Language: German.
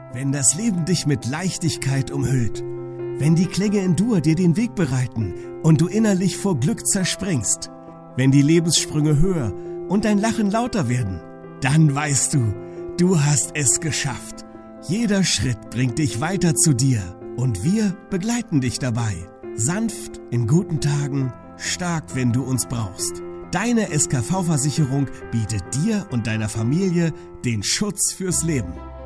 Wenn das Leben dich mit Leichtigkeit umhüllt, wenn die Klänge in Dur dir den Weg bereiten und du innerlich vor Glück zerspringst, wenn die Lebenssprünge höher und dein Lachen lauter werden, dann weißt du, du hast es geschafft. Jeder Schritt bringt dich weiter zu dir und wir begleiten dich dabei. Sanft in guten Tagen, stark, wenn du uns brauchst. Deine SKV-Versicherung bietet dir und deiner Familie den Schutz fürs Leben.